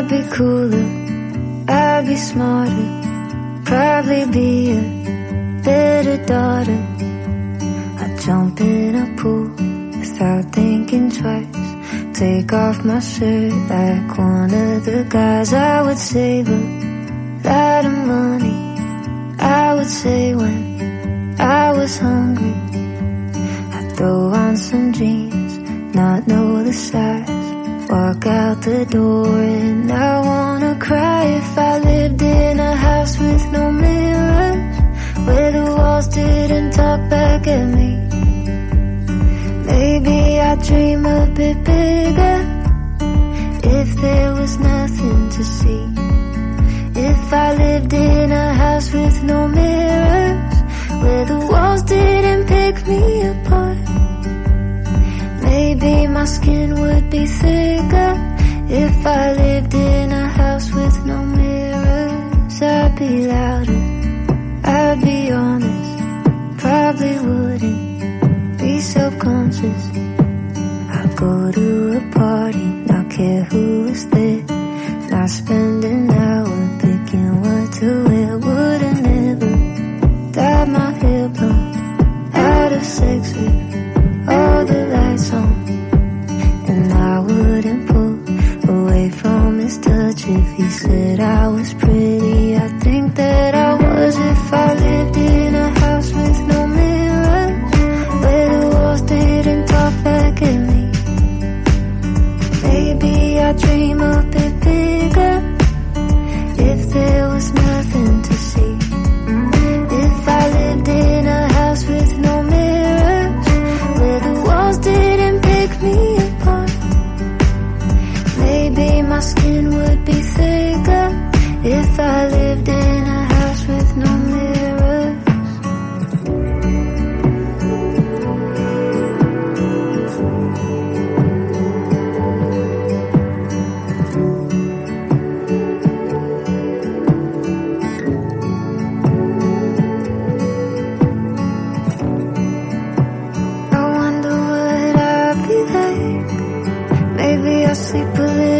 I'd be cooler, I'd be smarter, probably be a better daughter. I'd jump in a pool without thinking twice, take off my shirt like one of the guys. I would save a lot of money, I would say when I was hungry. I'd throw on some jeans, not know the size, walk out the door and I wanna cry. If I lived in a house with no mirrors, where the walls didn't talk back at me, maybe I'd dream a bit bigger. If there was nothing to see, if I lived in a house with no mirrors, where the walls didn't pick me apart, maybe my skin would be thicker. If I lived in a house with no mirrors, I'd be louder, I'd be honest, probably wouldn't be self-conscious. I'd go to a party, not care who was there, not spend an hour picking what to wear. Wouldn't ever dye my hair blonde, out of sex with all the lights on, and I wouldn't pull away from his touch if he said I was pretty. I think that I was. If I lived in a house with no mirrors, where the walls didn't talk back at me, maybe I'd dream a bit bigger. If there was nothing to see, if I lived in a house with no mirrors, where the walls didn't pick me apart, maybe my skin would be thicker. If I lived in a house with no mirrors. I wonder would I be like, maybe I'll sleep a little